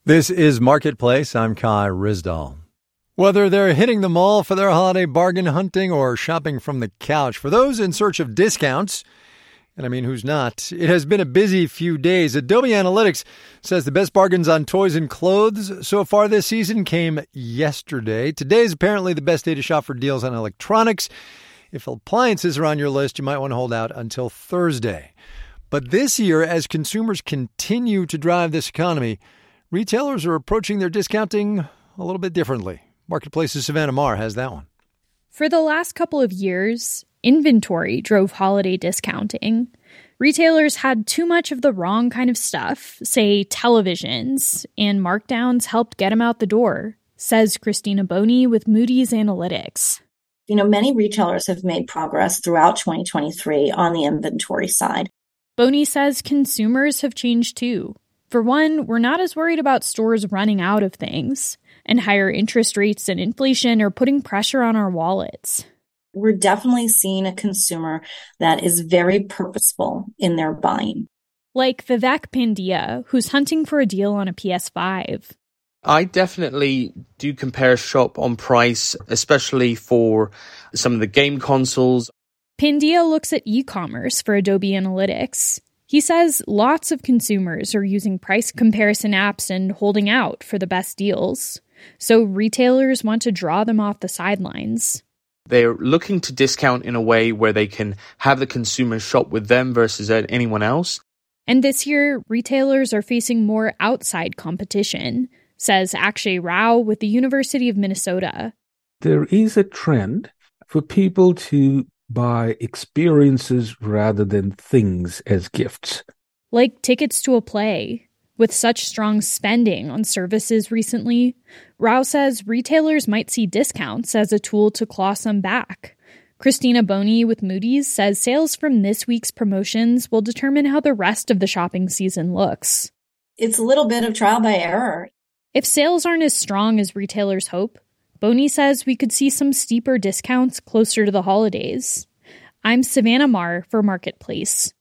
This is Marketplace. I'm Kai Rizdal. Whether they're hitting the mall for their holiday bargain hunting or shopping from the couch, for those in search of discounts, and I mean, who's not, it has been a busy few days. Adobe Analytics says the best bargains on toys and clothes so far this season came yesterday. Today is apparently the best day to shop for deals on electronics. If appliances are on your list, you might want to hold out until Thursday. But this year, as consumers continue to drive this economy, retailers are approaching their discounting a little bit differently. Marketplace's Savannah Marr has that one. For the last couple of years, inventory drove holiday discounting. Retailers had too much of the wrong kind of stuff, say televisions, and markdowns helped get them out the door, says Christina Boney with Moody's Analytics. Many retailers have made progress throughout 2023 on the inventory side. Boney says consumers have changed too. For one, we're not as worried about stores running out of things, and higher interest rates and inflation are putting pressure on our wallets. We're definitely seeing a consumer that is very purposeful in their buying. Like Vivek Pandya, who's hunting for a deal on a PS5. I definitely do compare shop on price, especially for some of the game consoles. Pandya looks at e-commerce for Adobe Analytics. He says lots of consumers are using price comparison apps and holding out for the best deals. So retailers want to draw them off the sidelines. They're looking to discount in a way where they can have the consumer shop with them versus anyone else. And this year, retailers are facing more outside competition, says Akshay Rao with the University of Minnesota. There is a trend for people to buy experiences rather than things as gifts. Like tickets to a play. With such strong spending on services recently, Rao says retailers might see discounts as a tool to claw some back. Christina Boney with Moody's says sales from this week's promotions will determine how the rest of the shopping season looks. It's a little bit of trial by error. If sales aren't as strong as retailers hope, Boney says we could see some steeper discounts closer to the holidays. I'm Savannah Marr for Marketplace.